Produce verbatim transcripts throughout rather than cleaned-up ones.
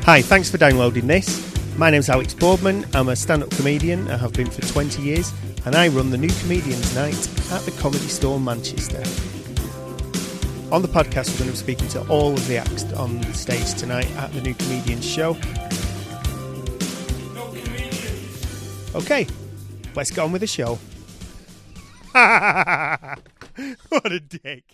Hi, thanks for downloading this. My name's Alex Boardman. I'm a stand-up comedian. I have been for twenty years, and I run the New Comedians Night at the Comedy Store Manchester. On the podcast, we're going to be speaking to all of the acts on the stage tonight at the New Comedians show. Okay, let's get on with the show. What a dick.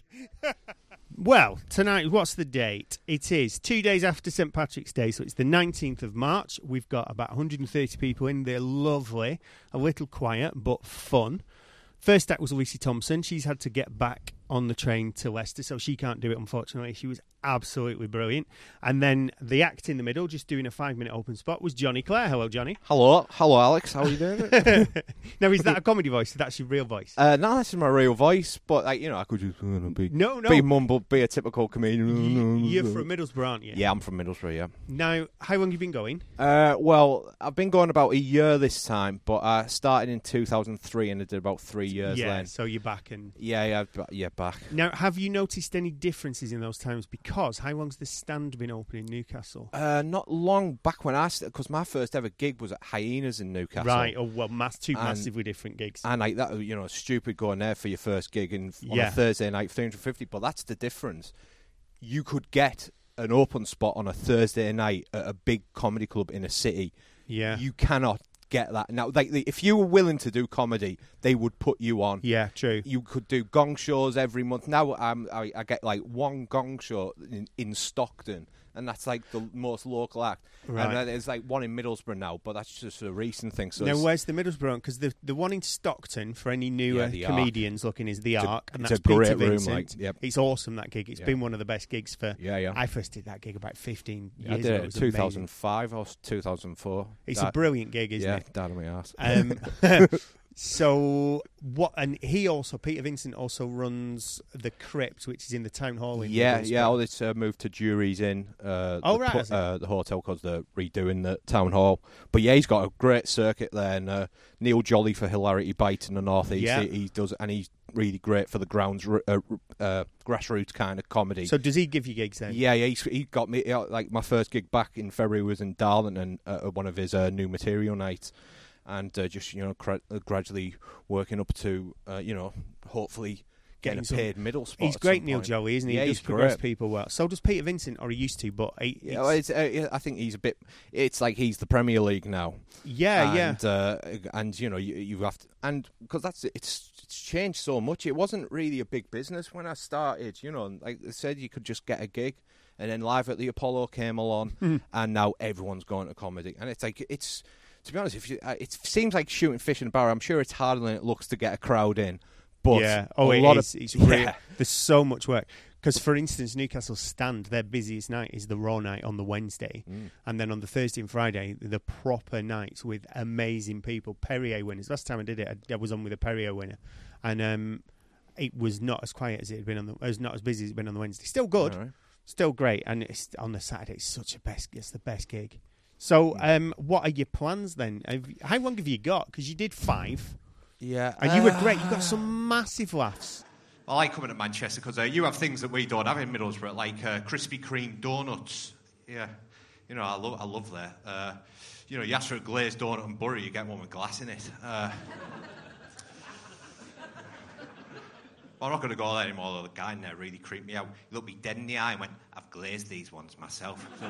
Well, tonight, what's the date? It is two days after Saint Patrick's Day, so it's the nineteenth of March. We've got about one hundred thirty people in. They're lovely, a little quiet, but fun. First act was Lucy Thompson. She's had to get back on the train to Leicester, so she can't do it, unfortunately. She was absolutely brilliant. And then the act in the middle, just doing a five-minute open spot, was Johnny Clare. Hello, Johnny. Hello. Hello, Alex. How are you doing? Now, is that a comedy voice? That's your real voice? Uh, no, this is my real voice, but, like, you know, I could just uh, be, no, no. be mumble, be a typical comedian. You're from Middlesbrough, aren't you? Yeah, I'm from Middlesbrough, yeah. Now, how long have you been going? Uh, well, I've been going about a year this time, but I started in two thousand three and I did about three years yeah, then. so you're back. and Yeah, yeah, yeah, back. Now, have you noticed any differences in those times? Because how long's the stand been open in Newcastle? Uh, not long back when I started, because my first ever gig was at Hyenas in Newcastle. Right, oh, well, mass, two and, massively different gigs. And like that, you know, stupid going there for your first gig and on yeah. a Thursday night, three hundred fifty, but that's the difference. You could get an open spot on a Thursday night at a big comedy club in a city. Yeah. You cannot get that. Now, like, if you were willing to do comedy, they would put you on. Yeah, true. You could do gong shows every month. Now um, I, I get like one gong show in, in Stockton, and that's like the most local act. Right. And there's like one in Middlesbrough now, but that's just a recent thing. So now, where's the Middlesbrough? Because the the one in Stockton, for any newer yeah, comedians looking, is the it's Arc, a, and it's that's a great Peter room. Vincent. Like, yep. It's awesome, that gig. It's yeah. been one of the best gigs for. Yeah, yeah. I first did that gig about fifteen I years did ago. it in two thousand five or two thousand four. It's Dad, a brilliant gig, isn't yeah, it? Yeah, dad on my ass. Um, so what? And he also, Peter Vincent, also runs the Crypt, which is in the town hall. In yeah, Middlesbrough. yeah. All this uh, moved to Jury's Inn. Uh, oh the, right, pu- uh, the hotel because they're redoing the town hall. But yeah, he's got a great circuit there. And uh, Neil Jolly for Hilarity Bite in the North East. Yeah. He, he does, and he's really great for the grounds uh, uh, grassroots kind of comedy. So does he give you gigs then? Yeah, yeah. He's, he got me you know, like my first gig back in February was in Darlington uh, at one of his uh, new material nights. And uh, just, you know, cra- gradually working up to, uh, you know, hopefully getting, getting a paid some, middle spot. He's great, Neil Jolly, isn't he? Yeah, he he's does progress great. people well. So does Peter Vincent, or he used to, but he, yeah, well, it's, uh, I think he's a bit. It's like he's the Premier League now. Yeah, and, yeah. Uh, and you know, you, you have to, and because that's it's it's changed so much. It wasn't really a big business when I started. You know, like I said, you could just get a gig, and then Live at the Apollo came along, mm. and now everyone's going to comedy, and it's like it's. To be honest, if you, uh, it seems like shooting fish in a barrel. I'm sure it's harder than it looks to get a crowd in. But yeah, oh, a it lot is. Of, it's yeah. real. There's so much work. Because, for instance, Newcastle Stand, their busiest night is the Raw night on the Wednesday. Mm. And then on the Thursday and Friday, the proper nights with amazing people. Perrier winners. Last time I did it, I, I was on with a Perrier winner. And um, it was not as quiet as it had been on the... It was not as busy as it had been on the Wednesday. Still good. Right. Still great. And it's on the Saturday, it's such a best... It's the best gig. So, um, what are your plans then? Have, how long have you got? Because you did five. Yeah. And uh, you were great. You got some massive laughs. I like coming to Manchester because uh, you have things that we don't have in Middlesbrough, like uh, Krispy Kreme donuts. Yeah. You know, I love I love that. Uh, you know, you ask for a glazed donut and butter, you get one with glass in it. Uh, I'm not going to go there anymore, though. The guy in there really creeped me out. He looked me dead in the eye and went, I've glazed these ones myself. So,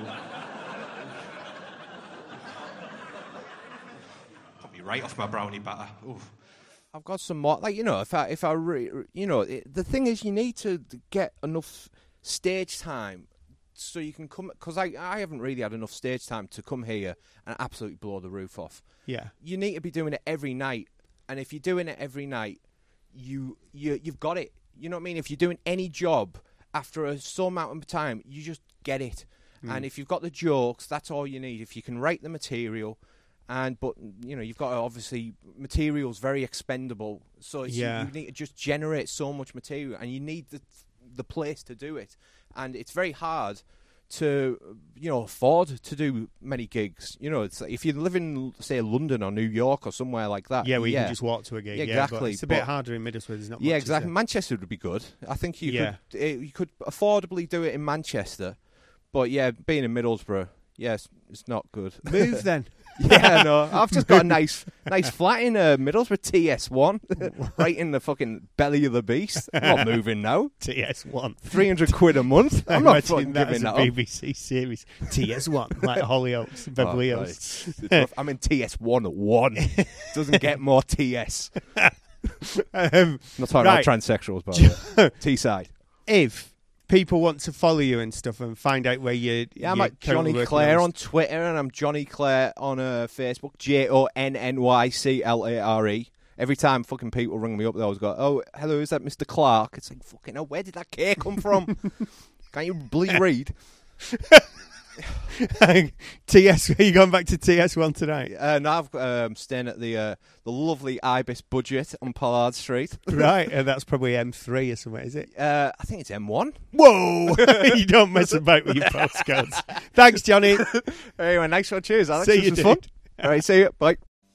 put me right off my brownie batter. Oof. I've got some more. Like, you know, if I, if I, re, you know, it, the thing is, you need to get enough stage time so you can come. Because I, I haven't really had enough stage time to come here and absolutely blow the roof off. Yeah. You need to be doing it every night, and if you're doing it every night, you, you, you've got it. You know what I mean? If you're doing any job after a some amount of time, you just get it. Mm. And if you've got the jokes, that's all you need. If you can write the material. And but you know you've got to, obviously material's very expendable, so it's, yeah. you, you need to just generate so much material, and you need the the place to do it, and it's very hard to you know afford to do many gigs. You know, it's like if you live in say London or New York or somewhere like that. Yeah, where you yeah. can just walk to a gig. Yeah, yeah exactly. But it's a bit harder in Middlesbrough. There's not. Yeah, much exactly. Manchester would be good. I think you yeah. could uh, you could affordably do it in Manchester, but yeah, being in Middlesbrough. Yes, it's not good. Move then. Yeah, no. I've just got a nice nice flat in uh, Middlesbrough, T S one, right in the fucking belly of the beast. I'm not moving now. T S one. three hundred quid a month. I'm not fucking that giving as that a up. B B C series. T S one, like Hollyoaks, Beverly Oh, Hills. right. It's rough. I'm in T S one one. Doesn't get more T S. um, Not talking right. about transsexuals, by the way. T-side. If people want to follow you and stuff and find out where you, Yeah, I'm you're like Johnny currently Clare working on Twitter, and I'm Johnny Clare on uh, Facebook. J O N N Y C L A R E. Every time fucking people ring me up, they always go, "Oh, hello, is that Mister Clark?" It's like, fucking hell, where did that K come from? Can't you bleed read? T S. Are you going back to T S one tonight? Uh, now I'm um, staying at the uh, the lovely Ibis Budget on Pollard Street. Right, and that's probably M three or something, is it? Uh, I think it's M one. Whoa! You don't mess about with your postcodes. Thanks, Johnny. Anyway, nice one. Cheers, Alex. See This you, was fun. dude. All right, see you. Bye.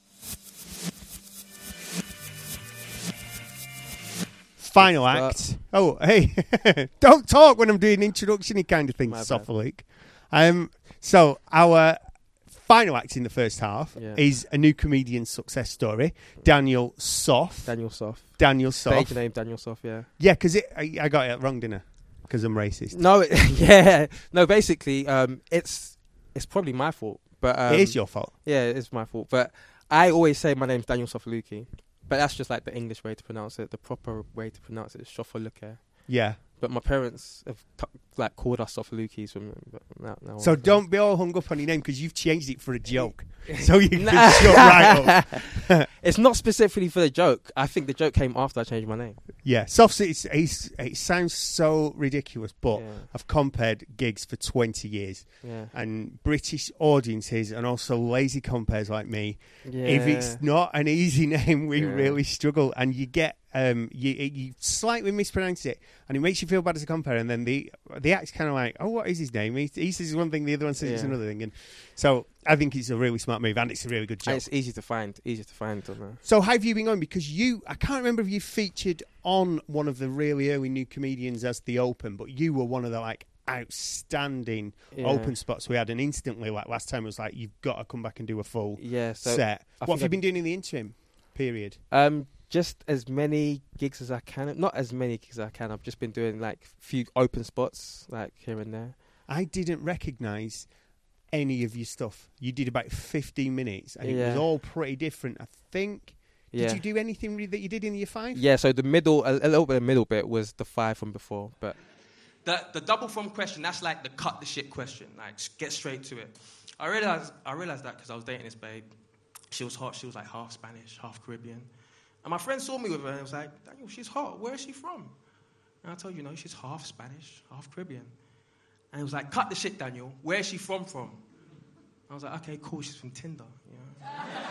Final act. Oh, hey. Don't talk when I'm doing introduction-y kind of things, My bad. Sophalik. Um, so, our final act in the first half Yeah. is a new comedian success story. Daniel Soff. Daniel Soff. Daniel Soff. Stage name Daniel Soff, yeah. Yeah, because I, I got it wrong, didn't I? Because I'm racist. No, it, yeah. No, basically, um, it's it's probably my fault. But um, it is your fault. Yeah, it is my fault. But I always say my name's Daniel Sofaluki. But that's just like the English way to pronounce it. The proper way to pronounce it is Sofaluke. Yeah. But my parents have t- like called us Sofalukis from but now, now So on. don't be all hung up on your name because you've changed it for a joke. So you can shut right up. It's not specifically for the joke. I think the joke came after I changed my name. Yeah, Soft it's, it's, it sounds so ridiculous, but Yeah. I've compared gigs for twenty years, Yeah. and British audiences and also lazy compares like me, Yeah. if it's not an easy name, we Yeah. really struggle, and you get um you you slightly mispronounce it, and it makes you feel bad as a compare, and then the the act's kind of like, oh, what is his name? He, he says one thing, the other one says it's Yeah. another thing, and so I think it's a really smart move, and it's a really good And joke. it's easy to find. Easy to find. On there. So how have you been going? Because you, I can't remember if you featured on one of the really early new comedians as the open, but you were one of the like outstanding Yeah. open spots we had, and instantly, like last time, it was like, you've got to come back and do a full Yeah. So set. I What have think you I- been doing in the interim period? Um, just as many gigs as I can. Not as many gigs as I can. I've just been doing like few open spots, like here and there. I didn't recognise any of your stuff. You did about fifteen minutes, and it was Yeah. all pretty different, I think. Yeah. Did you do anything re- that you did in year five? Yeah. So the middle, a, a little bit of middle bit was the five from before, but The the double from question, that's like the cut the shit question. Like, just get straight to it. I realized I realized that because I was dating this babe. She was hot. She was like half Spanish, half Caribbean. And my friend saw me with her and was like, Daniel, she's hot. Where is she from? And I told you, no, she's half Spanish, half Caribbean. And he was like, cut the shit, Daniel. Where is she from from? I was like, okay, cool. She's from Tinder. You know?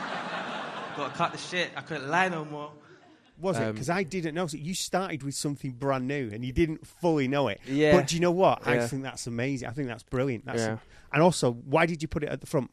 Got to cut the shit. I couldn't lie no more. Was it? Um, Because I didn't know. So you started with something brand new and you didn't fully know it. Yeah. But do you know what? I Yeah. think that's amazing. I think that's brilliant. That's Yeah. And also, why did you put it at the front?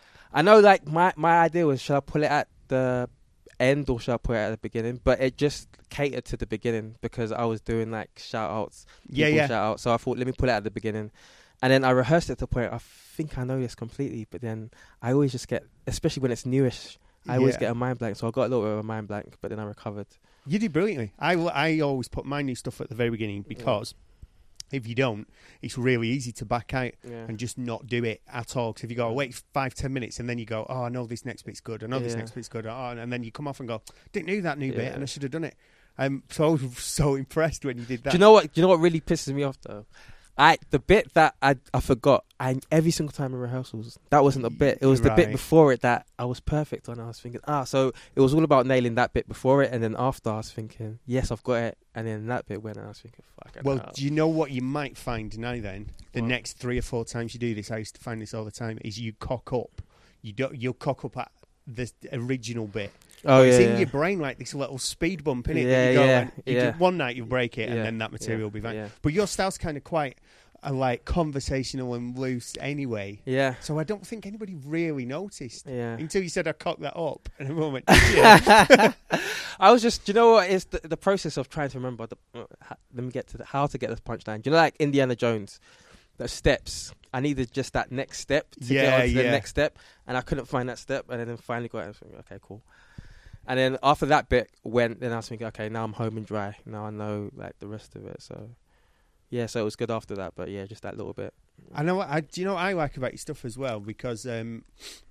I know, like, my, my idea was, should I put it at the end or should I put it at the beginning? But it just catered to the beginning because I was doing, like, shout-outs. Yeah, people yeah. Shout-outs. So I thought, let me put it at the beginning. And then I rehearsed it to the point, I think I know this completely, but then I always just get, especially when it's newish, I always Yeah. get a mind blank. So I got a little bit of a mind blank, but then I recovered. You did brilliantly. I, I always put my new stuff at the very beginning because if you don't, it's really easy to back out Yeah. and just not do it at all. Because if you go, wait five, ten minutes and then you go, oh, I know this next bit's good. I know this Yeah. next bit's good. Oh, and then you come off and go, didn't do that new bit Yeah. and I should have done it. Um, so I was so impressed when you did that. Do you know what? Do you know what really pisses me off though? I the bit that I I forgot. I every single time in rehearsals, that wasn't the bit. It was the bit Right. before it that I was perfect on. I was thinking, ah, so it was all about nailing that bit before it, and then after I was thinking, yes, I've got it, and then that bit went, and I was thinking, fuck it. Well, no. do you know what you might find now then? The What? next three or four times you do this, I used to find this all the time, is you cock up. You don't, you'll cock up at the original bit. oh it's yeah, in yeah. your brain like this little speed bump, innit? Yeah, that you go yeah, and you yeah. do- one night you'll break it and Yeah, then that material yeah, will be fine. yeah. But your style's kind of quite uh, like conversational and loose anyway. Yeah, So I don't think anybody really noticed. yeah. Until you said I cocked that up. And a moment, yeah. I was just, do you know what? It's the, the process of trying to remember. The, uh, ha- let me get to the, how to get this punchline. Do you know, like Indiana Jones, the steps. I needed just that next step to Yeah, get on to the yeah. next step, and I couldn't find that step, and then finally got it. I was thinking, okay, cool. And then after that bit went, then I was thinking, okay, now I'm home and dry. Now I know like the rest of it. So yeah, so it was good after that. But yeah, just that little bit. I know. What, I do you know what I like about your stuff as well, because um,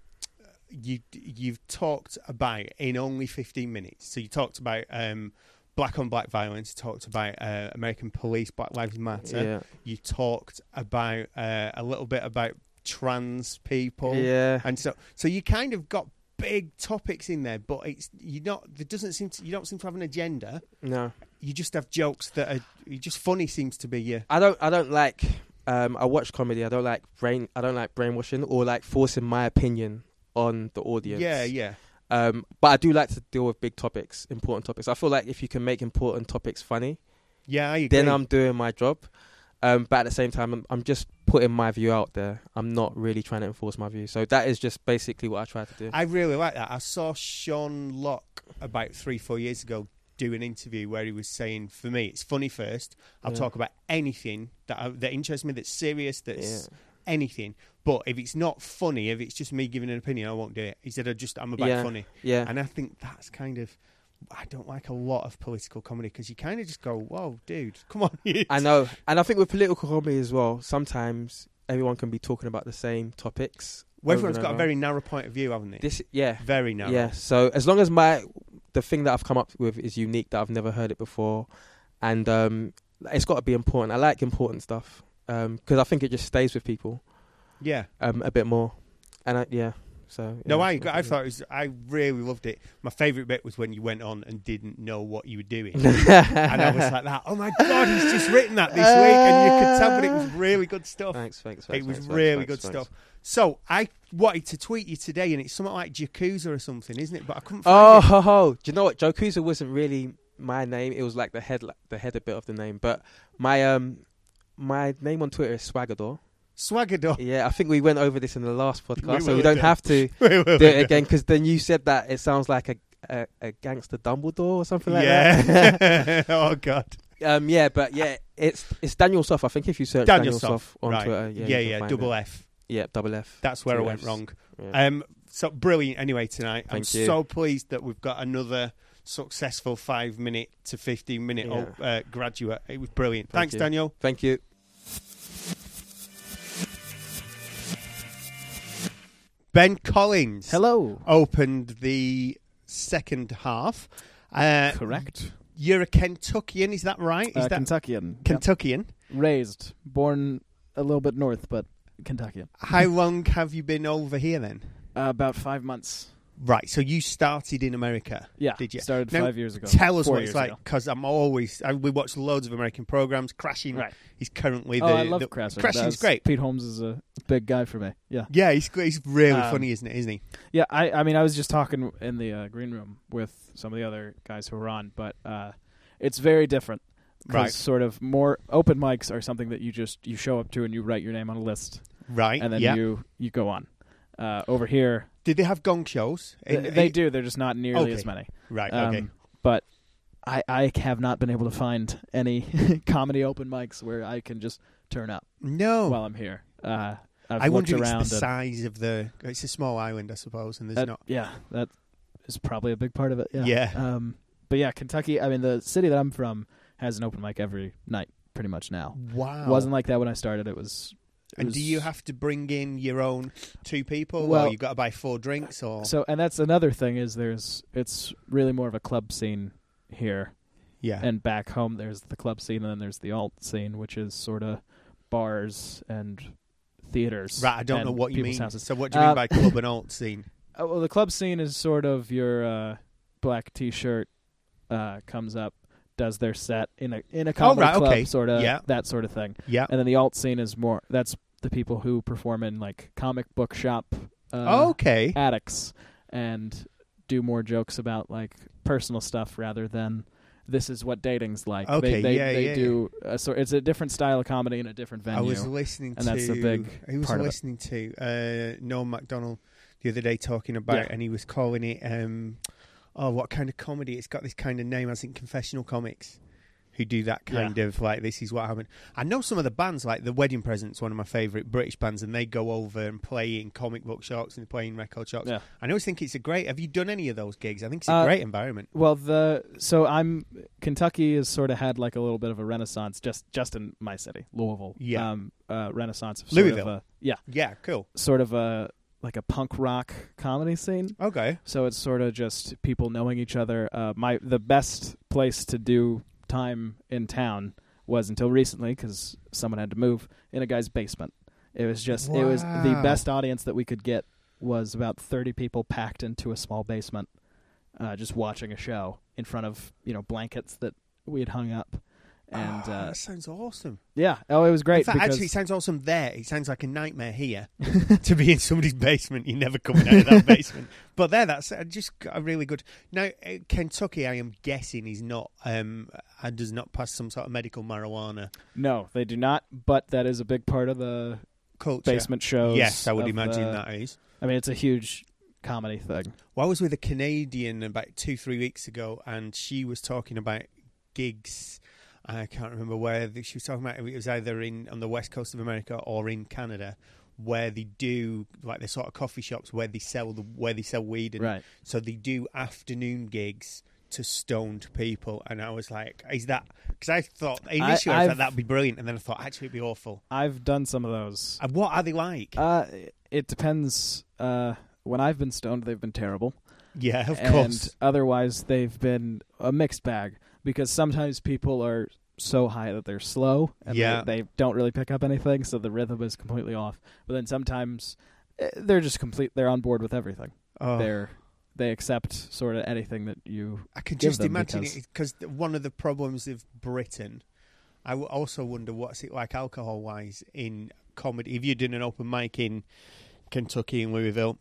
you you've talked about in only fifteen minutes. So you talked about um, black on black violence. You talked about uh, American police, Black Lives Matter. Yeah, You talked about uh, a little bit about trans people. yeah. And so, so you kind of got big topics in there, but it's you not. There doesn't seem to. You don't seem to have an agenda. No, You just have jokes that are you just funny. Seems to be your. I don't. I don't like. Um, I watch comedy. I don't like brain. I don't like brainwashing or like forcing my opinion on the audience. Yeah, yeah. Um, but I do like to deal with big topics, important topics. I feel like if you can make important topics funny, Yeah, I agree. then I'm doing my job. Um, but at the same time, I'm, I'm just putting my view out there. I'm not really trying to enforce my view. So that is just basically what I try to do. I really like that. I saw Sean Locke about three, four years ago do an interview where he was saying, for me, it's funny first. I'll Yeah. talk about anything that I, that interests me, that's serious, that's Yeah. anything. But if it's not funny, if it's just me giving an opinion, I won't do it. He said, I just, I'm about Yeah. funny. Yeah. And I think that's kind of, I don't like a lot of political comedy because you kind of just go, whoa, dude, come on. I know. And I think with political comedy as well, sometimes everyone can be talking about the same topics. Well, over everyone's and got a over. very narrow point of view, haven't they? This, yeah. Very narrow. Yeah. So as long as my the thing that I've come up with is unique, that I've never heard it before, and um, it's got to be important. I like important stuff because I think it just stays with people Yeah. um, a bit more. And I, yeah, so No, yeah, I that's what I do. thought it was I really loved it. My favourite bit was when you went on and didn't know what you were doing, and I was like that. Oh my god, he's just written that this week, and you could tell, but it was really good stuff. Thanks, thanks, thanks. It was thanks, really thanks, good thanks. stuff. So I wanted to tweet you today, and it's something like Yakuza or something, isn't it? But I couldn't Oh, find it. ho, ho. Do you know what? Jokuza wasn't really my name. It was like the head, like the header bit of the name. But my um, my name on Twitter is Swagador. Swagador. Yeah, I think we went over this in the last podcast, We so will we don't do. have to We will do do. it again. Because then you said that it sounds like a a, a gangster Dumbledore or something like that. Yeah. Oh god. Um, yeah, but yeah, it's it's Daniel Soft. I think if you search Daniel Daniel, Soft, Soft on right. Twitter, yeah, Yeah, you can yeah. find Double it. F. Yeah, double F. That's where Two I went Fs. wrong. Yeah. Um, so brilliant. Anyway, tonight I'm Thank you. so pleased that we've got another successful five minute to fifteen minute Yeah. old, uh, graduate. It was brilliant. Thank Thanks, you. Daniel. Thank you. Ben Collins. Hello. Opened the second half. Uh, Correct. You're a Kentuckian, is that right? Is Uh, that Kentuckian. Yep. Kentuckian? Raised. Born a little bit north, but Kentuckian. How long have you been over here then? Uh, about five months. Right, so you started in America. Yeah. Did you? Started Now, five years ago. Tell us Four what it's years like, ago. because I'm always I, we watch loads of American programs. Crashing Right. is currently the. oh, I love the, Crashing. Crashing's That's- great. Pete Holmes is a big guy for me. Yeah. Yeah, he's he's really Um, funny, isn't it? Isn't he? Yeah, I, I mean, I was just talking in the uh, green room with some of the other guys who were on, but uh, it's very different. 'Cause Right. sort of more open mics are something that you just you show up to and you write your name on a list, Right. and then yeah. you you go on. Uh, over here, Did they have gong shows? th- In- they in- do. They're just not nearly Okay. as many. Right. Um, Okay. But I I have not been able to find any comedy open mics where I can just turn up No. while I'm here. Uh, I've I looked wonder if around. it's the and, size of the. It's a small island, I suppose, and there's that- not. Yeah, that is probably a big part of it. Yeah. Yeah. Um, but yeah, Kentucky. I mean, the city that I'm from has an open mic every night, pretty much now. Wow. It wasn't like that when I started. It was. It And was do you have to bring in your own two people, or Well- you got to buy four drinks, or So, and that's another thing is there's it's really more of a club scene here, yeah, and back home there's the club scene, and then there's the alt scene, which is sort of bars and theaters. right? I don't and know what you people's mean. houses. So what do you mean Uh, by club and alt scene? Uh, well, the club scene is sort of your uh, black T-shirt uh, comes up, does their set in a in a comedy Oh, right, club, okay. sort of Yeah. that sort of thing. Yeah. And then the alt scene is more that's the people who perform in like comic book shop uh, okay. attics and do more jokes about like personal stuff rather than this is what dating's like. Okay, they they, yeah, they yeah, do a sort. It's a different style of comedy in a different venue. I was listening and to. that's the big Who was part I of it. listening to? Uh, Noel MacDonald the other day talking about, Yeah. it, and he was calling it. Um, oh, what kind of comedy? It's got this kind of name. I think confessional comics. who do that kind Yeah. of like, this is what happened. I know some of the bands, like The Wedding Present's one of my favourite British bands, and they go over and play in comic book shops and play in record shops. Yeah. I always think it's a great. Have you done any of those gigs? I think it's a Uh, great environment. Well, the so I'm Kentucky has sort of had like a little bit of a renaissance just just in my city, Louisville. Yeah. um, uh, renaissance of sort Louisville? Of a, yeah, Yeah, cool. sort of a like a punk rock comedy scene. Okay. So it's sort of just people knowing each other. Uh, my the best place to do time in town was until recently because someone had to move in a guy's basement. It was just it was the Wow. best audience that we could get was about thirty people packed into a small basement, uh, just watching a show in front of you know blankets that we had hung up, and Oh, uh, that sounds awesome. yeah, oh it was great. In fact, because actually, it sounds awesome there. It sounds like a nightmare here to be in somebody's basement. You're never coming out of that basement. But there, that's uh, just a really good. Now, uh, Kentucky, I am guessing, is not um, uh, does not pass some sort of medical marijuana no, they do not. But that is a big part of the culture. basement shows. Yes, I would of imagine the- that is. I mean, it's a huge comedy thing. Well, I was with a Canadian about two, three weeks ago, and she was talking about gigs. I can't remember where she was talking about. It was either in on the west coast of America or in Canada, where they do like the sort of coffee shops where they sell the where they sell weed, and Right. so they do afternoon gigs to stoned people. And I was like, "Is that?" Because I thought initially I, I- thought I've- that'd be brilliant, and then I thought actually it'd be awful. I've done some of those. And what are they like? Uh, it depends. Uh, when I've been stoned, they've been terrible. yeah, of and course. otherwise, they've been a mixed bag because sometimes people are so high that they're slow and Yeah. they, they don't really pick up anything, so the rhythm is completely off. But then sometimes eh, they're just complete. They're on board with everything. Oh. They're they accept sort of anything that you. I can give just them imagine because- it because one of the problems of Britain, I w- also wonder what's it like alcohol-wise in comedy. If you're doing an open mic in Kentucky and Louisville,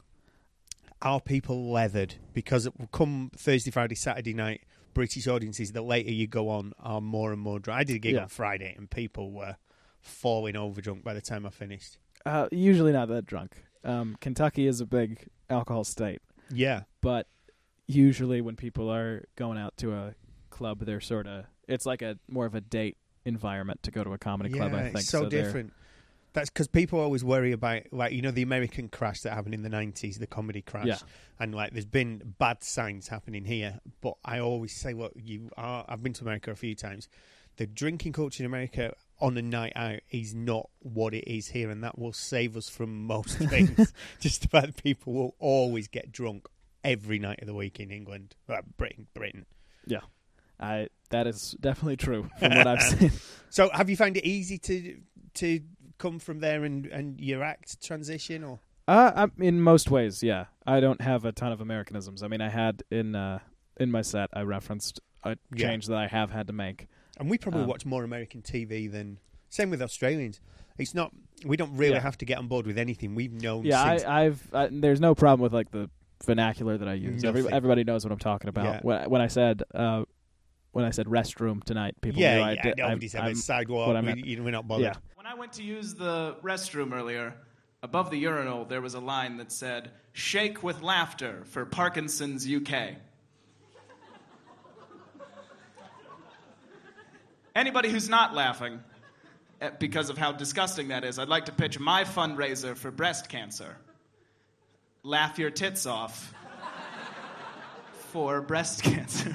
are people leathered? Because it will come Thursday, Friday, Saturday night, British audiences, the later you go on, are more and more dry. I did a gig Yeah. on Friday and people were falling over drunk by the time I finished. Uh, usually not that drunk. Um, Kentucky is a big alcohol state, Yeah. but usually when people are going out to a club, they're sort of it's like a more of a date environment to go to a comedy club. I Yeah, think it's so, they're- different. That's because people always worry about, like, you know, the American crash that happened in the nineties, the comedy crash. Yeah. And, like, there's been bad signs happening here. But I always say, look, you are, I've been to America a few times. The drinking culture in America on a night out is not what it is here, and that will save us from most things. Just the fact that people will always get drunk every night of the week in England. Well, Britain, Britain. Yeah, I that is definitely true from what I've seen. So have you found it easy to to come from there and, and your act transition? Or Uh, I'm, in most ways, yeah. I don't have a ton of Americanisms. I mean, I had in uh, in my set, I referenced a Yeah. change that I have had to make. And we probably Um, watch more American T V than... Same with Australians. It's not... We don't really Yeah. have to get on board with anything. We've known Yeah, since... I, I've I, there's no problem with like the vernacular that I use. Every, Nothing. everybody knows what I'm talking about. Yeah. When, when I said uh, when I said restroom tonight, people yeah, knew I yeah, did. nobody's I'm, having a I'm- sidewalk. what I We, meant. you know, we're not bothered. yeah. When I went to use the restroom earlier, above the urinal there was a line that said, "Shake with laughter for Parkinson's U K." Anybody who's not laughing eh, because of how disgusting that is, I'd like to pitch my fundraiser for breast cancer. Laugh your tits off for breast cancer.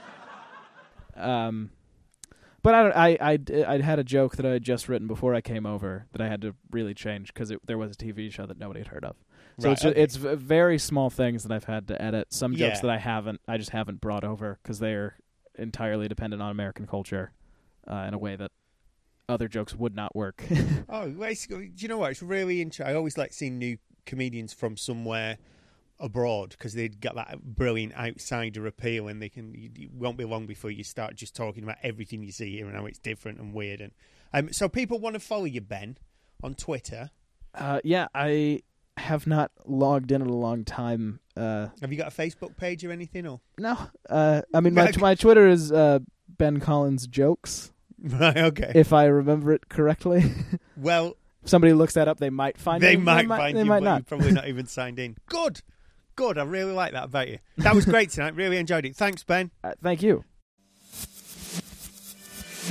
Um, but I don't. I I I had a joke that I had just written before I came over that I had to really change because there was a T V show that nobody had heard of. So Right, it's ju- okay. it's v- very small things that I've had to edit. Some jokes Yeah. that I haven't. I just haven't brought over because they are entirely dependent on American culture uh, in a way that other jokes would not work. Oh, well, it's, do you know what? It's really interesting. I always like seeing new comedians from somewhere abroad because they've got that brilliant outsider appeal, and they can. It won't be long before you start just talking about everything you see here and how it's different and weird. And um, so people want to follow you, Ben, on Twitter. uh, yeah, I have not logged in in a long time. Uh, Have you got a Facebook page or anything? Or no, uh, I mean my Okay. my Twitter is uh, Ben Collins Jokes, right? Okay. if I remember it correctly. Well, If somebody looks that up, they might find they me. might find they you, might but not. you're probably not even signed in. Good. Good. I really like that about you. That was great tonight. Really enjoyed it. Thanks, Ben. Uh, thank you.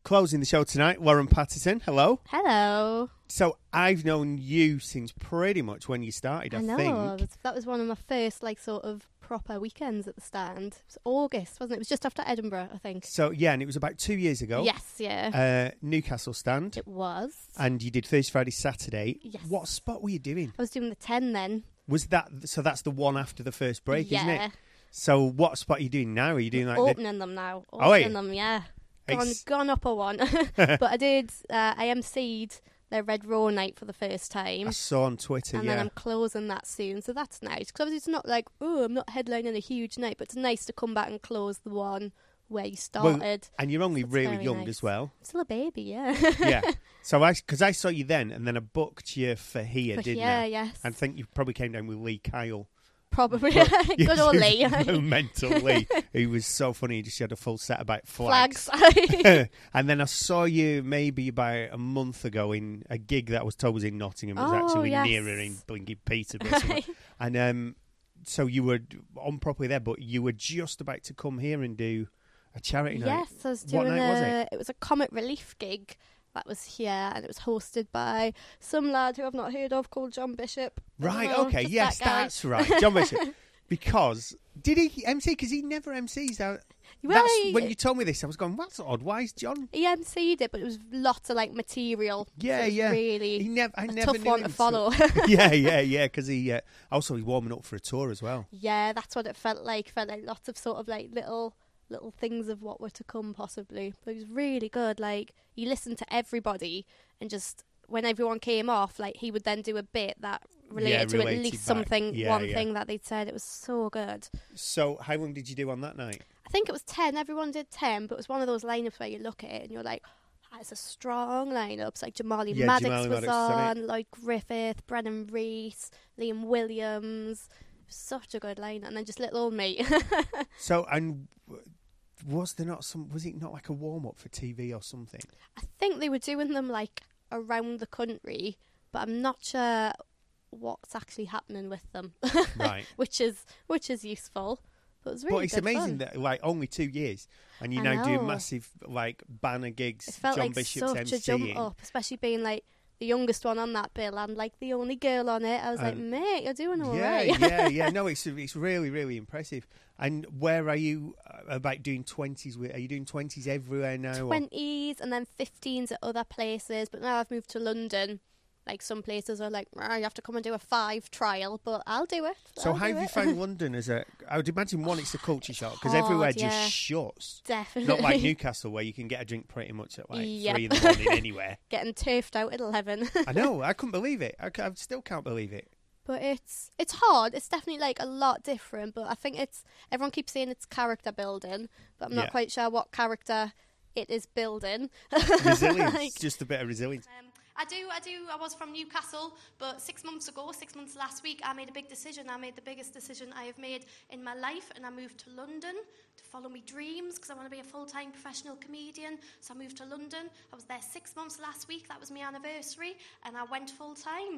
Closing the show tonight, Lauren Patterson. Hello. Hello. So I've known you since pretty much when you started, I, I know. think. That's- That was one of my first, like, sort of proper weekends at the stand. It was August, wasn't it? It was just after Edinburgh, I think. So, yeah, and it was about two years ago. Yes, yeah. Uh, Newcastle stand. It was. And you did Thursday, Friday, Saturday. Yes. What spot were you doing? I was doing the ten then. Was that, so that's the one after the first break, yeah. isn't it? So what spot are you doing now? Are you doing like the... Opening them now. Oh, are you? Opening them, yeah. Gone, Ex- gone up a one. But I did, uh, I emceed their Red Raw night for the first time. I saw on Twitter, and yeah. then I'm closing that soon, so that's nice. Because obviously it's not like, oh, I'm not headlining a huge night, but it's nice to come back and close the one where you started. Well, and you're only That's really very young nice. as well. I'm still a baby, yeah. Yeah. So I, because I saw you then, and then I booked you for here, For didn't here, I? yes. I think you probably came down with Lee Kyle. Probably. But- Good old Lee. Mental Lee. He was so funny. He just had a full set about flags. Flags. And then I saw you maybe about a month ago in a gig that I was told was in Nottingham. It was Oh, actually yes. nearer in Blinky Peterborough. somewhere. And um, so you were on properly there, but you were just about to come here and do a charity night. Yes, I was What doing night was a, it? it was a Comet Relief gig that was here, and it was hosted by some lad who I've not heard of called John Bishop. I don't Right, know, okay, just yes, that guy. that's right. John Bishop. Because, did he M C? Because he never M Cs. Out. Well, That's, he- when you told me this, I was going, that's odd. Why is John? He emceed it, but it was lots of like material. Yeah, so it was yeah. Really He never, I a never tough knew one him to follow. yeah, yeah, yeah. Because he uh, also he's warming up for a tour as well. Yeah, that's what it felt like. Felt like lots of sort of like little little things of what were to come possibly. But it was really good. Like he listened to everybody and just when everyone came off, like he would then do a bit that related Yeah, to at related least back. something, Yeah, one yeah. thing that they'd said. It was so good. So, how long did you do on that night? I think it was ten. Everyone did ten, but it was one of those lineups where you look at it and you're like, that's a strong lineup. It's like Jamali Yeah, Maddox Jamali was Maddox was on on, Lloyd Griffith, Brennan Reese, Liam Williams. It was such a good lineup. And then just little old me. So, and w- was there not some? Was it not like a warm up for T V or something? I think they were doing them like around the country, but I'm not sure what's actually happening with them. Right. which is which is useful. But it was really But it's good amazing fun. that like only two years, and you're I now doing know. massive like banner gigs. It felt John like Bishop's such a jump emceeing. up, especially being like the youngest one on that bill and like the only girl on it. I was like, And- mate, you're doing all yeah, right. yeah, yeah. No, it's it's really, really impressive. And where are you uh, about doing twenties? Are you doing twenties everywhere now? or- twenties and then fifteens at other places, but now I've moved to London. Like some places are like, "Rah, you have to come and do a five trial, but I'll do it. So I'll how do have you it." found London as a? I would imagine one, it's a culture shock because Hard, everywhere yeah. just shuts. Definitely. Not like Newcastle where you can get a drink pretty much at like Yep. three in the morning anywhere. Getting turfed out at eleven. I know. I couldn't believe it. I, c- I still can't believe it. But it's it's hard. It's definitely like a lot different. But I think it's everyone keeps saying it's character building, but I'm not Yeah. quite sure what character it is building. Resilience, Like, just a bit of resilience. Um, I do, I do. I was from Newcastle, but six months ago, six months last week, I made a big decision. I made the biggest decision I have made in my life, and I moved to London to follow my dreams because I want to be a full-time professional comedian. So I moved to London. I was there six months last week. That was my anniversary, and I went full-time.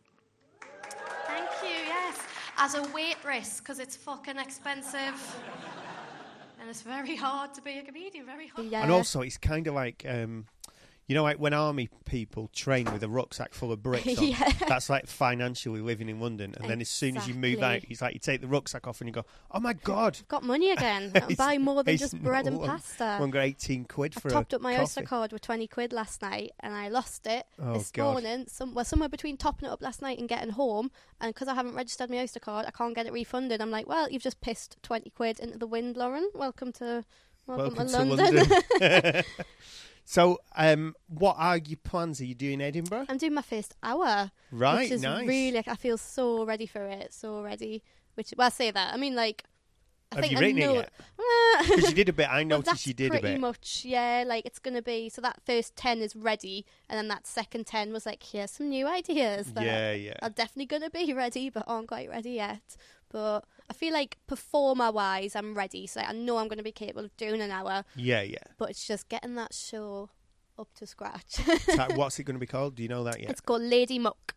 Thank you, yes. As a waitress, because it's fucking expensive. And it's very hard to be a comedian, very hard. yeah. And also, it's kind of like, um, you know, like when army people train with a rucksack full of bricks on. Yeah. That's like financially living in London. And then as soon as you move out, Exactly. it's like you take the rucksack off and you go, oh my God. got money again. I can It's- buy more than it's just bread and not- pasta. One got eighteen quid I for topped a up my coffee. Oyster card with twenty quid last night, and I lost it Oh, this God. morning. Some, well, somewhere between topping it up last night and getting home, and because I haven't registered my Oyster card, I can't get it refunded. I'm like, well, you've just pissed twenty quid into the wind, Lauren. Welcome to welcome, Welcome to, to London. London. So, um, what are your plans? Are you doing Edinburgh? I'm doing my first hour, Right, which is nice. really. I feel so ready for it. So ready. Which well, I say that. I mean, like, I Have think you I written know. it yet? Because you did a bit. I Well, noticed that's you did a pretty bit. much, yeah. Like it's gonna be so that first ten is ready, and then that second ten was like, here's some new ideas that Yeah, yeah. are definitely gonna be ready, but aren't quite ready yet. But I feel like performer-wise, I'm ready. So I know I'm gonna be capable of doing an hour, Yeah, yeah. but it's just getting that show up to scratch. So what's it going to be called? Do you know that yet? It's called Lady Muck.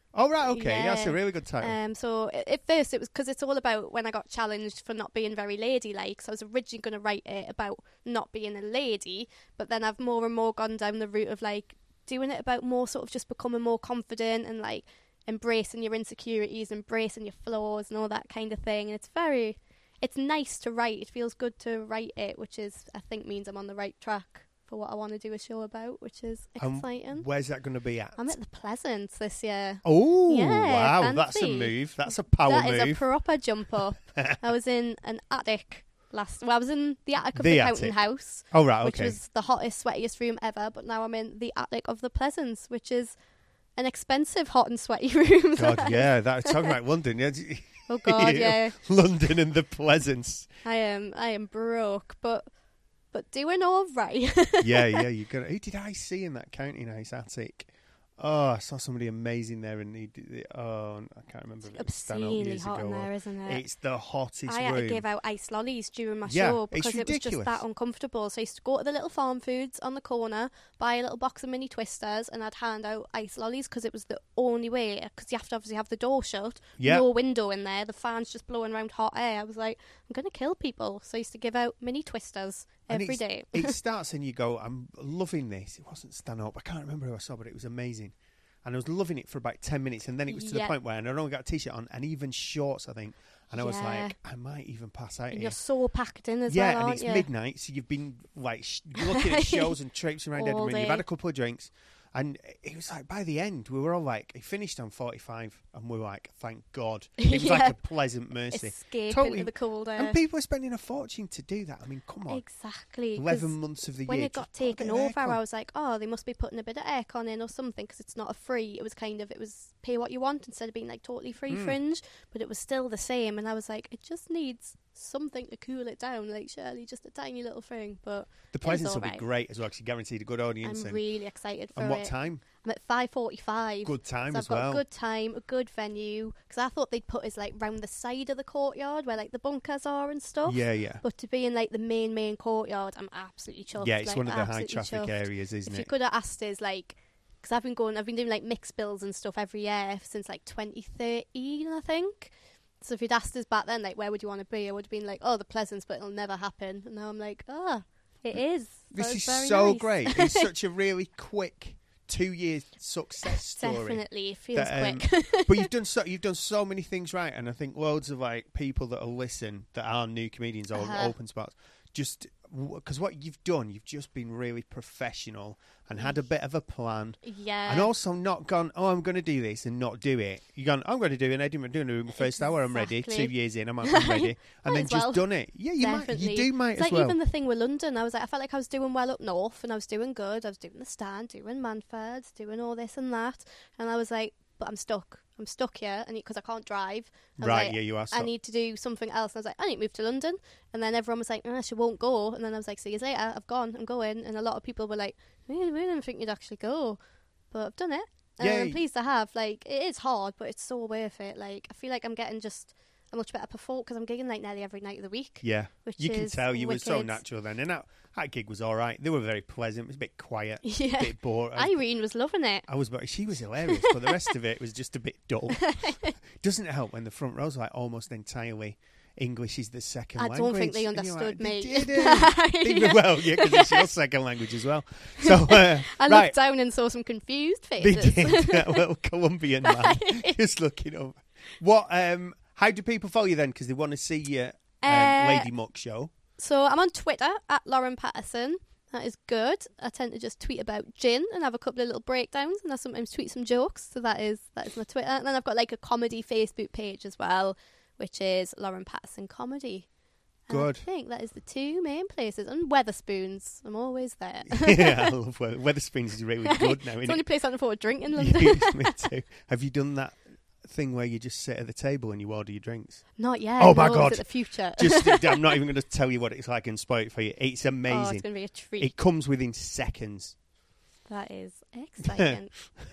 Oh, right, okay. Yeah. That's a really good title. Um, so a- at first it was because it's all about when I got challenged for not being very ladylike. So I was originally going to write it about not being a lady, but then I've more and more gone down the route of like doing it about more sort of just becoming more confident and like embracing your insecurities, embracing your flaws and all that kind of thing. And it's very, it's nice to write. It feels good to write it, which is, I think, means I'm on the right track for what I want to do a show about, which is exciting. Um, where's that going to be at? I'm at the Pleasance this year. Oh, Yeah, wow. That's a fancy. move. That's a power That move. is a proper jump up. I was in an attic last. Well, I was in the attic of The the, attic. Counting House, oh, right, which okay. was the hottest, sweatiest room ever. But now I'm in the attic of the Pleasance, which is an expensive, hot and sweaty room. God, yeah. That, talking about London. Yeah. Oh God, yeah. London and the Pleasance. I am. I am broke, but but doing all right. yeah, yeah. You got. Who did I see in that Counting House attic? Oh, I saw somebody amazing there, and he did it. Oh, I can't remember. If it was stand-up Obscenely years hot ago in or- there, isn't it? It's the hottest I had room. to give out ice lollies during my Yeah, show it's because it was just ridiculous. that uncomfortable. So I used to go to the little farm foods on the corner, buy a little box of mini twisters, and I'd hand out ice lollies because it was the only way. Because you have to obviously have the door shut, Yeah. no window in there, the fan's just blowing around hot air. I was like, I'm going to kill people. So I used to give out mini twisters And every it's- day. It starts and you go, I'm loving this. It wasn't stand up. I can't remember who I saw, but it was amazing. And I was loving it for about ten minutes, and then it was to the Yeah. point where and I'd only got a t-shirt on and even shorts, I think. And I was Yeah. like, I might even pass out And here. you're so packed in as yeah, well, and aren't it's you? midnight, so you've been like sh- looking at shows and traipsing around All Edinburgh. And you've day. had a couple of drinks, and it was like by the end, we were all like, it finished on forty-five, and we were like, thank God. It was Yeah. like a pleasant mercy. Escape Totally. into the cold air. And people are spending a fortune to do that. I mean, come on. Exactly. 'cause eleven months of the when year. it got just put a taken bit of over, aircon. I was like, oh, they must be putting a bit of aircon in or something because it's not a free. It was kind of, it was pay what you want instead of being like totally free Mm. fringe, but it was still the same. And I was like, it just needs something to cool it down, like surely just a tiny little thing. But The it's Pleasance all will be right. great as well, because you guaranteed a good audience. I'm and, really excited for and what it. time? I'm at five forty-five. Good time so as I've got well. a good time, a good venue. Because I thought they'd put us like round the side of the courtyard where like the bunkers are and stuff. Yeah, yeah. But to be in like the main main courtyard, I'm absolutely chuffed. Yeah, it's like, one of the high absolutely traffic chuffed. areas, isn't If you it? could have asked us, like, because I've been going, I've been doing like mixed bills and stuff every year since like twenty thirteen, I think. So if you'd asked us back then, like, where would you want to be? I would have been like, oh, the Pleasance, but it'll never happen. And now I'm like, ah, it is. So This it's is very so nice. great. It's such a really quick two-year success story. Definitely, it feels that, um, quick. but you've done so you've done so many things right, and I think loads of like people that will listen that are new comedians or Uh-huh. open spots, just because what you've done, you've just been really professional and had a bit of a plan, Yeah. and also not gone, oh, I'm going to do this and not do it. You've gone, I'm going to do it. I'm doing it in the first hour. I'm ready. Exactly. Two years in, I'm, I'm ready, and Might then as just well. done it. Yeah, you might. Definitely. You do might It's as like well. even the thing with London, I was like, I felt like I was doing well up north, and I was doing good. I was doing the Stand, doing Manford, doing all this and that, and I was like, but I'm stuck. I'm stuck here, and because I can't drive. I was Right, like, yeah, you are I stuck. need to do something else. And I was like, I need to move to London, and then everyone was like, oh, she won't go, and then I was like, see you later. I've gone. I'm going, and a lot of people were like, we didn't think you'd actually go, but I've done it. And I'm Yay. pleased to have. Like, it is hard, but it's so worth it. Like, I feel like I'm getting just a much better performer because I'm gigging like nearly every night of the week. Yeah, which you can is tell you were so wicked. natural then, and that, that gig was all right. They were very pleasant. It was a bit quiet, Yeah. a bit bored. Irene was loving it. I was, she was hilarious, but the rest of it was just a bit dull. Doesn't it help when the front row's like almost entirely English is the second I language? don't think they And you're understood like, me. They didn't. They- well, yeah, because it's your second language as well. So uh, I right, looked down and saw some confused they faces. did. That little Colombian man just looking up. What? Um, how do people follow you then? Because they want to see your um, Uh, Lady Muck show. So I'm on Twitter at Lauren Patterson. That is good. I tend to just tweet about gin and have a couple of little breakdowns, and I sometimes tweet some jokes. So that is that is my Twitter. And then I've got like a comedy Facebook page as well, which is Lauren Patterson Comedy. And Good. I think that is the two main places. And Weatherspoons. I'm always there. Yeah, I love Weather. Weatherspoons is really good now. It's Isn't the only it? place I can afford a drink in London. Yes, me too. Have you done that thing where you just sit at the table and you order your drinks? Not yet. Oh my no, God. Is it the future? Just, I'm not even going to tell you what it's like and spoil it for you. It's Oh, amazing. it's going to be a treat. It comes within seconds. That is exciting.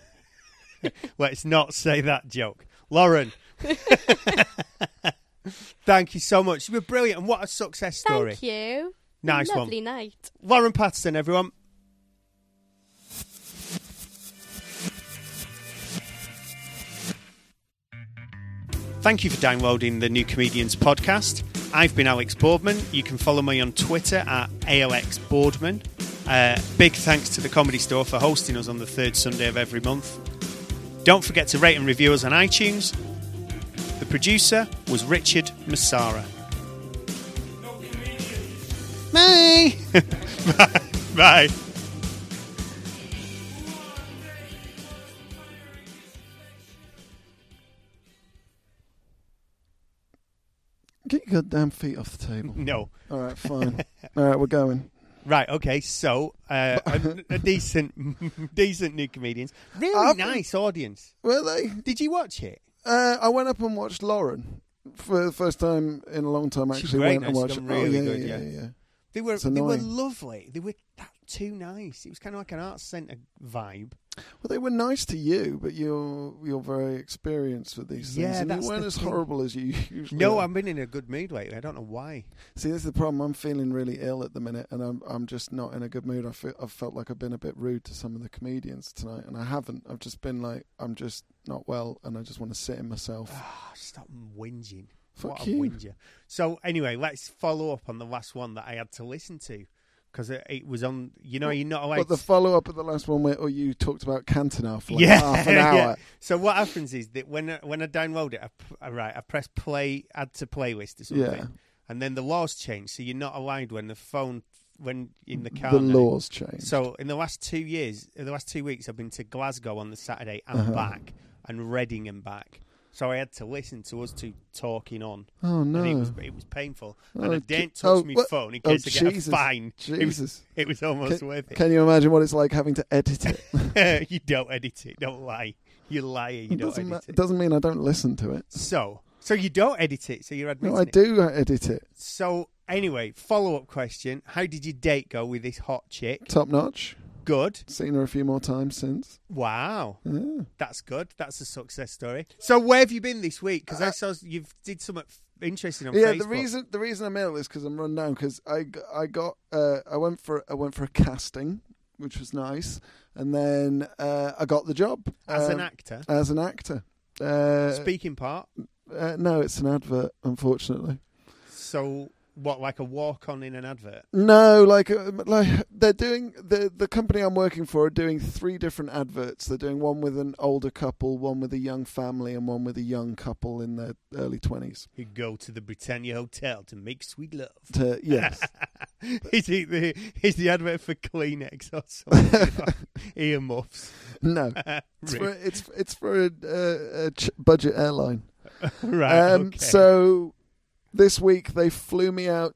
Let's not say that joke. Lauren, thank you so much. You were brilliant, and what a success story. Thank you. Nice one. Lovely night. Lauren Patterson, everyone. Thank you for downloading the New Comedians podcast. I've been Alex Boardman. You can follow me on Twitter at A L X Boardman. Uh, big thanks to the Comedy Store for hosting us on the third Sunday of every month. Don't forget to rate and review us on iTunes. The producer was Richard Massara. Bye. Bye. Bye. Get your goddamn feet off the table. No. All right, fine. All right, we're going. Right, okay, so uh, a, a decent decent New Comedians. Really I've- nice audience. Were they? Did you watch it? Uh, I went up and watched Lauren for the first time in a long time. She's Actually, great went now, and she's watched. done oh, really yeah, good, yeah, yeah. yeah, yeah. They were It's they were annoying. lovely. They were that too nice. It was kind of like an arts centre vibe. Well, they were nice to you, but you're you're very experienced with these things, Yeah, and that's you weren't the as thing. horrible as you usually. No, are. I've been in a good mood lately. I don't know why. See, this is the problem. I'm feeling really ill at the minute, and I'm I'm just not in a good mood. I feel I've felt like I've been a bit rude to some of the comedians tonight, and I haven't. I've just been like, I'm just not well, and I just want to sit in myself. Ah, stop whinging. Fuck what you. a whinger. So anyway, let's follow up on the last one that I had to listen to because it, it was on. You know, you're not allowed. But the to- follow up of the last one where or you talked about Cantona for like yeah, half an hour. yeah. So what happens is that when I, when I download it, I, p- I right, I press play, add to playlist or something, Yeah. and then the laws change, so you're not allowed when the phone when in the car. The now. laws change. So in the last two years, in the last two weeks, I've been to Glasgow on the Saturday and Uh-huh. back, and Reading and back. So I had to listen to us two talking on. Oh no! And it was it was painful. Oh, and I Je- didn't touch oh, my what? phone in Oh, case I get a Jesus. fine. It was, Jesus, it was almost can, worth it. Can you imagine what it's like having to edit it? You don't edit it. Don't lie. You liar. You it don't doesn't, edit ma- it. doesn't mean I don't listen to it. So, so you don't edit it. So you're admitting No, I it. do edit it. So anyway, follow up question: how did your date go with this hot chick? Top notch. Good. Seen her a few more times since. Wow, Yeah. that's good. That's a success story. So where have you been this week? Because I Uh, saw you've did something f- interesting on Yeah, Facebook. the reason the reason I'm ill is because I'm run down. Because I, g- I got uh, I went for I went for a casting, which was nice, and then uh, I got the job as an um, actor, As an actor. Uh, speaking part. uh, no, it's an advert, unfortunately. So what, like a walk on in an advert? No, like uh, like they're doing the the company I'm working for are doing three different adverts. They're doing one with an older couple, one with a young family, and one with a young couple in their early twenties. You go to the Britannia Hotel to make sweet love. To yes, is it the is the advert for Kleenex or something? Earmuffs. no, it's for Really? it's it's for a, a, a ch- budget airline. Right. Um, okay. So this week they flew me out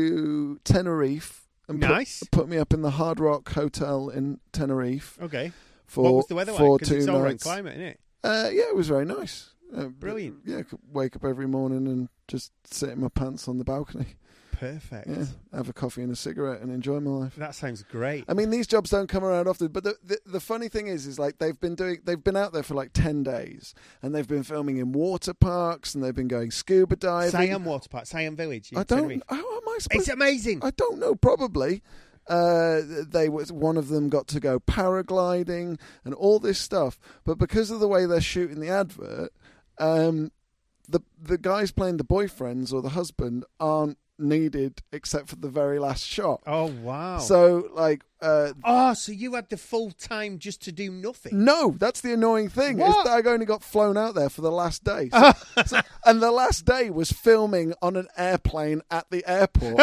to Tenerife and put- Nice. put, me up in the Hard Rock Hotel in Tenerife Okay. for What was the weather for like? Because two it's all right nights. climate, isn't it? Uh, yeah, it was very nice. Uh, Brilliant. Yeah, I could wake up every morning and just sit in my pants on the balcony. Perfect. Yeah, have a coffee and a cigarette and enjoy my life. That sounds great. I mean, these jobs don't come around often, but the, the the funny thing is, is like they've been doing, they've been out there for like ten days, and they've been filming in water parks, and they've been going scuba diving. Siam Water Park, Siam Village. in I don't. Tenerife. How am I supposed? It's amazing. I don't know. Probably. Uh, they was one of them got to go paragliding and all this stuff, but because of the way they're shooting the advert, um, the the guys playing the boyfriends or the husband aren't needed except for the very last shot. Oh wow. So like, uh, oh, so you had the full time just to do nothing? no, that's the annoying thing. Is What? that I only got flown out there for the last day, so, so- and the last day was filming on an airplane at the airport.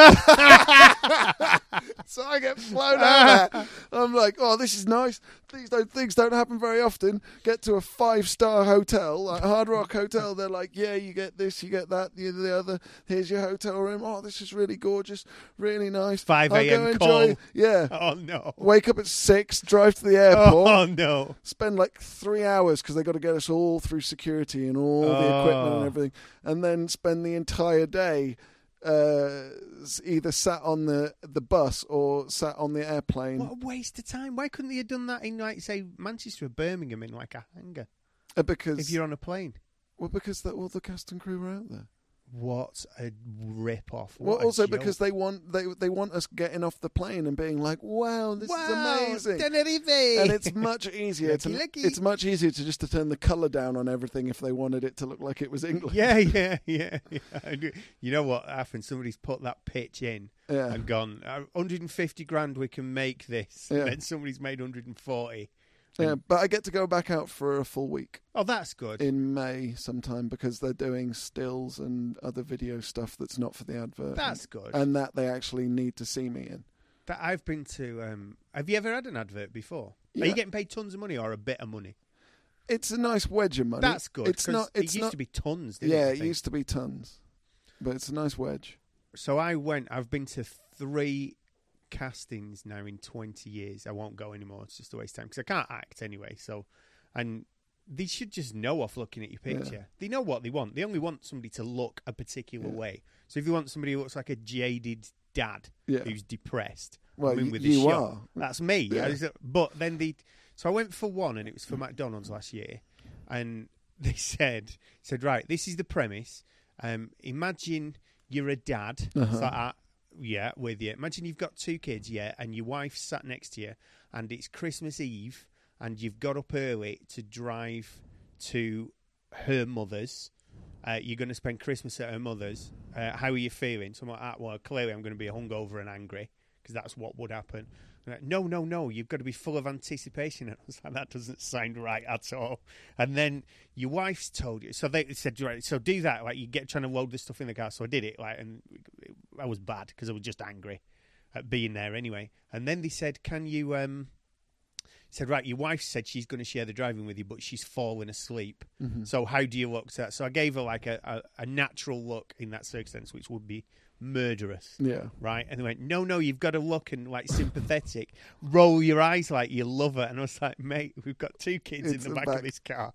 So I get flown out there. I'm like, oh, this is nice. These don't things don't happen very often. Get to a five star hotel, like Hard Rock Hotel. They're like, yeah, you get this, you get that, the, the other. Here's your hotel room. Oh, this is really gorgeous, really nice. five I'll go a.m. enjoy- call. Yeah. Oh no. Wake up at six, drive to the airport. Oh no. Spend like three hours because they got to get us all through security and all the Oh. equipment and everything, and then spend the entire day uh, s- either sat on the the bus or sat on the airplane. What a waste of time. Why couldn't they have done that in, like, say, Manchester or Birmingham in like a hangar? Uh, because If you're on a plane. well, because the, all the cast and crew were out there. what a rip-off. Well, What a also joke. because they want they they want us getting off the plane and being like, "Wow, this wow, is amazing." Tenerife. And it's much easier to Lucky, lucky. it's much easier to just to turn the colour down on everything if they wanted it to look like it was England. Yeah, yeah, yeah, yeah. You know what happened? Somebody's put that pitch in Yeah. and gone, uh, one hundred fifty grand, we can make this. Yeah. And then somebody's made one hundred forty. Yeah, but I get to go back out for a full week Oh, that's good. in May sometime because they're doing stills and other video stuff that's not for the advert. That's good. And that they actually need to see me in. That I've been to. Um, have you ever had an advert before? Yeah. Are you getting paid tons of money or a bit of money? It's a nice wedge of money. That's good. It's 'cause not. It's it used not, to be tons. Didn't Yeah, it, I it think? used to be tons, but it's a nice wedge. So I went. I've been to three castings now in twenty years. I won't go anymore. It's just a waste of time because I can't act anyway. So, and they should just know off looking at your picture. Yeah. They know what they want. They only want somebody to look a particular Yeah. way. So if you want somebody who looks like a jaded dad Yeah. who's depressed, Well, I'm in y- with you the show. are. That's me. Yeah. I was- but then they. So I went for one, and it was for McDonald's last year, and they said said right, this is the premise. Um, imagine you're a dad. Uh-huh. It's like, uh, yeah, with you. Imagine you've got two kids, yeah, and your wife sat next to you, and it's Christmas Eve, and you've got up early to drive to her mother's. Uh, you're going to spend Christmas at her mother's. Uh, how are you feeling? So I'm like, ah, well, clearly I'm going to be hungover and angry, because that's what would happen. Like, no, no, no, you've got to be full of anticipation. And I was like, that doesn't sound right at all. And then your wife's told you. So they said, right, so do that. Like, you get trying to load the stuff in the car. So I did it. Like, and I was bad because I was just angry at being there anyway. And then they said, can you, um, said, right, your wife said she's going to share the driving with you, but she's fallen asleep. Mhm. So how do you look to that? So I gave her like a, a, a natural look in that circumstance, which would be murderous. Yeah. Right? And they went, no, no, you've got to look and like sympathetic. Roll your eyes like you love her. And I was like, mate, we've got two kids It's in the the back, back. of this car.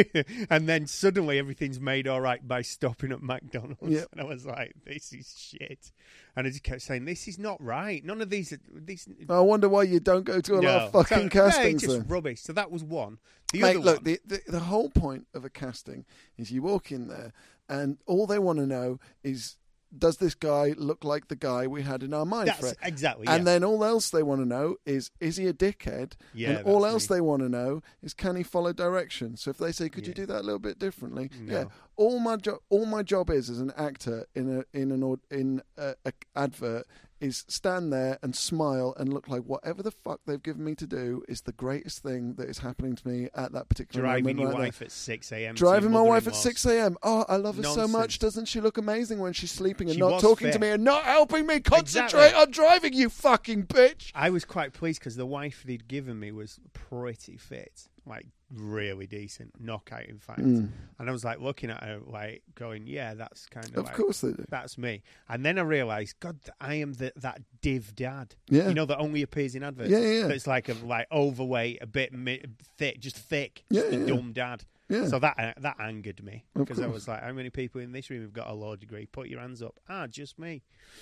And then suddenly everything's made all right by stopping at McDonald's. Yeah. And I was like, this is shit. And I just kept saying, this is not right. None of these are... These, I wonder why you don't go to a lot of No. fucking So- no, castings. just then. rubbish. So that was one. The Mate, other look, one, the, the the whole point of a casting is you walk in there, and all they want to know is, does this guy look like the guy we had in our mind that's for it? exactly. And yeah. then all else they want to know is, is he a dickhead? Yeah, and all that's else me. they want to know is, can he follow directions? So if they say, could you Yeah. do that a little bit differently? No. Yeah. All my job, all my job is as an actor in a in an aud- in a, a advert is stand there and smile and look like whatever the fuck they've given me to do is the greatest thing that is happening to me at that particular Driving moment. your right there. wife at six a.m. to Driving your my wife at mother-in-law's. six a.m. Oh, I love her so Nonsense. much. Doesn't she look amazing when she's sleeping and She not was talking to fit. me and not helping me concentrate Exactly. on driving, you fucking bitch? I was quite pleased because the wife they'd given me was pretty fit, like really decent, knockout in fact. Mm. And I was like looking at her, like going, "Yeah, that's kind of Of like, course they do. that's me." And then I realised, God, I am the, that div dad. Yeah. You know that only appears in adverts. Yeah, yeah, yeah. That's like a like overweight, a bit mi- thick, just thick, Yeah, just a yeah. dumb dad. Yeah. So that uh, that angered me Of because I course. was like, "How many people in this room have got a law degree? Put your hands up." Ah, just me.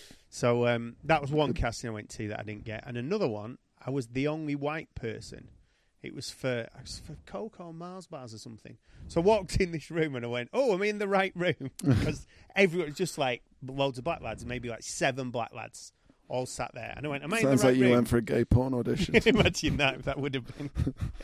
So um, that was one casting I went to that I didn't get, and another one I was the only white person. It was for it was for Coke or Mars bars or something. So I walked in this room and I went, "Oh, I'm in the right room," because everyone was just like loads of black lads, maybe like seven black lads, all sat there, and I went, "Am I in Sounds the right like you room?" went for a gay porn audition. Imagine that if that would have been.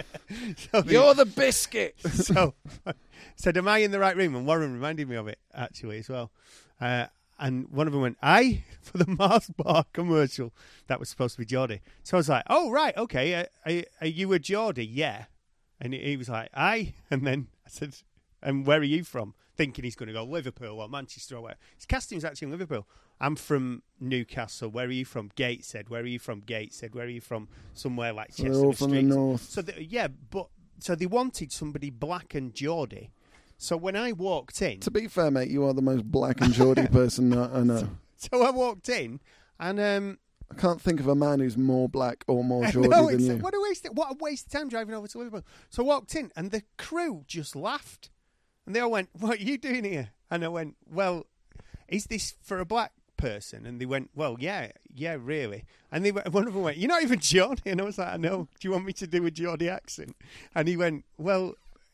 So the- You're the biscuit. so I said, "Am I in the right room?" And Warren reminded me of it actually as well. Uh, and one of them went, "Aye," for the Mars bar commercial. That was supposed to be Geordie. So I was like, "Oh right, okay. Uh, are, are you a Geordie?" Yeah. And he was like, "Aye." And then I said, "And where are you from?" Thinking he's going to go Liverpool or Manchester or where. His casting's actually in Liverpool. "I'm from Newcastle. Where are you from?" Gateshead. "Where are you from?" Gateshead. "Where are you from?" Somewhere like So Chester they're all from the Street. north. So the, yeah, but so they wanted somebody black and Geordie. So when I walked in, To be fair, mate, you are the most black and Geordie person I I know. so I walked in, and um, I can't think of a man who's more black or more Geordie no, than it's, you. what a waste! What a waste of time driving over to Liverpool. So I walked in, and the crew just laughed, and they all went, "What are you doing here?" And I went, "Well, is this for a black person?" And they went, "Well, yeah, yeah, really." And they went, one of them went, "You're not even Geordie," and I was like, "I know. Do you want me to do a Geordie accent?" And he went, "Well,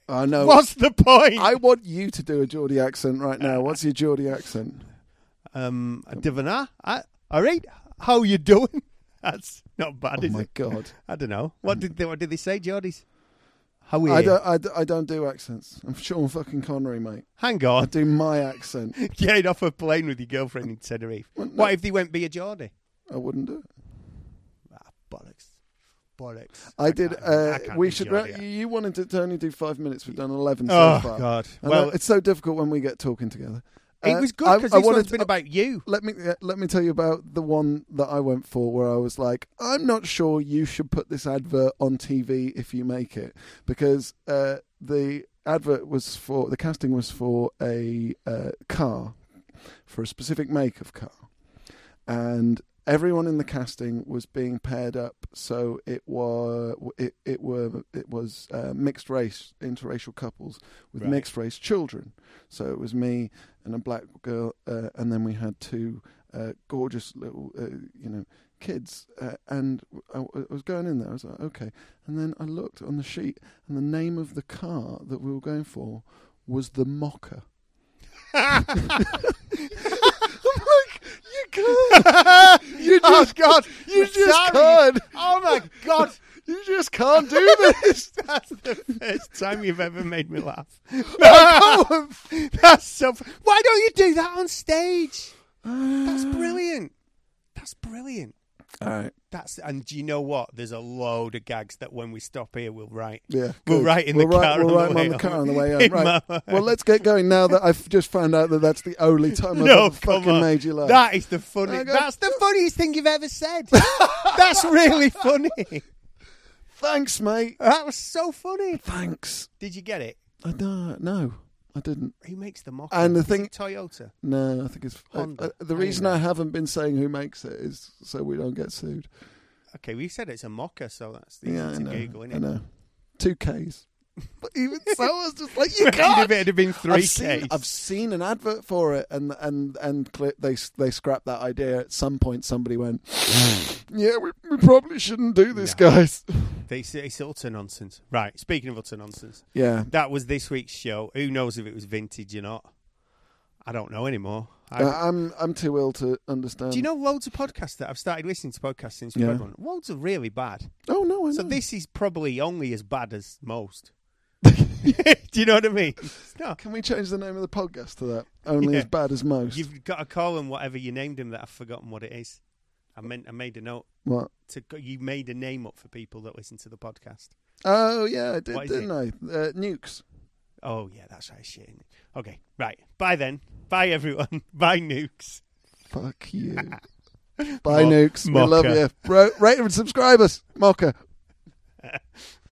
I know. What's the point? I want you to do a Geordie accent right now. What's your Geordie accent? Um, Divana, I, all right. How you doing? That's not bad, Oh is my it? God. I don't know. What did they, what did they say, Geordies? How are you? I don't, I, d- I don't do accents. I'm Sean fucking Connery, mate. Hang I on. do my accent. Get off a plane with your girlfriend in Tenerife. Well, no. What if they went be a Geordie? I wouldn't do it. Ah, bollocks. Bollocks. I did. can't- I Uh, can't we do should. Geordie. Ra- you wanted to, to only do five minutes. We've done eleven Oh, so far. God. I know, Well, it's so difficult when we get talking together. it Uh, was good I- because I this wanted one's to- been about you. Let me uh, let me tell you about the one that I went for, where I was like, I'm not sure you should put this advert on T V if you make it, because uh, the advert was for the casting was for a uh, car, for a specific make of car, and everyone in the casting was being paired up, so it was it it were it was uh, mixed race interracial couples with Right. mixed race children. So it was me and a black girl, uh, and then we had two uh, gorgeous little uh, you know kids. Uh, and I, I was going in there. I was like, okay, and then I looked on the sheet, and the name of the car that we were going for was the Mocha. You can't. You Oh, just God. You just Sorry. can't. Oh, my God. You just can't do this. That's the first time you've ever made me laugh. That's so. F- Why don't you do that on stage? That's brilliant. That's brilliant. All right. That's and do you know what? There's a load of gags that when we stop here, we'll write. Yeah, We'll good. write in we'll the write, car We'll on write the them on way the car home. on the way home. In Right. my- Well, let's get going now that I've just found out that that's the only time I've No, ever come fucking on. made you laugh. That is the funny. Okay. That's the funniest thing you've ever said. That's really funny. Thanks, mate. That was so funny. Thanks. Did you get it? I don't. No, I didn't. Who makes the mock? And the Is thing- it Toyota. No, I think it's uh, Honda. uh, the I reason know. I haven't been saying who makes it is so we don't get sued. Okay, we said it's a mocker, so that's easy Yeah, I to know. Google, isn't I it? know. Two Ks. But even so, I was just like, you Imagine can't. if it had been three I've Ks. seen, I've seen an advert for it, and and and cl- they they scrapped that idea at some point. Somebody went, "Yeah, we, we probably shouldn't do this, No. guys." They say it's utter nonsense. Right, speaking of utter nonsense, Yeah, that was this week's show. Who knows if it was vintage or not? I don't know anymore. I, uh, I'm I'm too ill to understand. do you know loads of podcasts that I've started listening to podcasts since we've Yeah. had one? Loads are really bad. Oh no, I know. So this is probably only as bad as most. Do you know what I mean? It's not. Can we change the name of the podcast to that? Only Yeah. as bad as most. You've got to call him whatever you named him that I've forgotten what it is. I meant I made a note. What? To go- you made a name up for people that listen to the podcast. Oh yeah, I did, What is didn't I? Uh, nukes. Oh yeah, that's right. Shit. isn't it? Okay, right. Bye then. Bye everyone. Bye nukes. Fuck you. Bye, Mo- nukes. We love Mocha. you. Bro, rate and subscribe us. Mocha.